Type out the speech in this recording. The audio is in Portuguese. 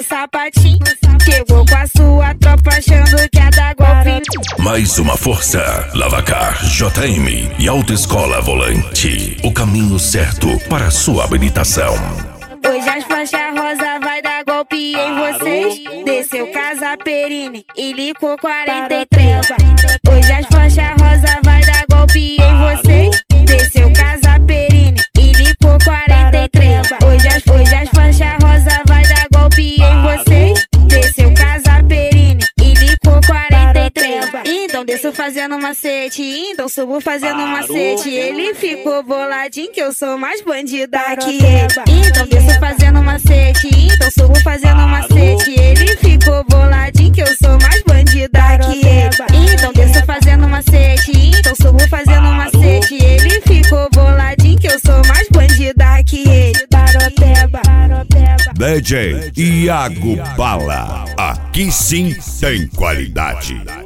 sapatinho. Chegou com a sua tropa achando que ia dar golpe. Mais uma força, Lavacar, JM e Autoescola Volante. O caminho certo para sua habilitação. Hoje as faixas rosa vai dar golpe em vocês. Desceu Casa Perini e licou 43. Hoje as faixas rosa vai dar golpe em vocês. Desceu Casa Perini e licou 43. Hoje as faixas rosa vai dar golpe em vocês. Desceu Casa Perini e licou 43. Então desço fazendo macete, então subo fazendo macete. Ele ficou boladinho que eu sou mais bandida que ele. Então desço fazendo macete, então subo fazendo macete. Ele ficou boladinho que eu sou mais bandida que ele. Então desço fazendo macete, então subo fazendo macete. Ele ficou boladinho que eu sou mais bandida que ele. DJ Iago Bala, aqui sim tem qualidade.